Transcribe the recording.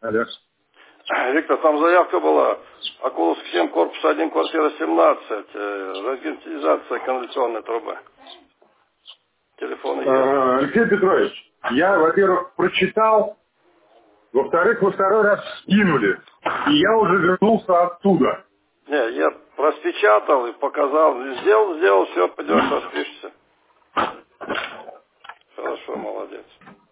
Алло. Виктор, там заявка была. Окуловск 7, корпус 1, квартира 17. Рентгенизация канализационной трубы. Телефон есть. Алексей Петрович, я, во-первых, прочитал, во-вторых, во второй раз скинули. И я уже вернулся оттуда. Не, я распечатал и показал. Сделал, все, пойдешь, распишешься. Хорошо, молодец.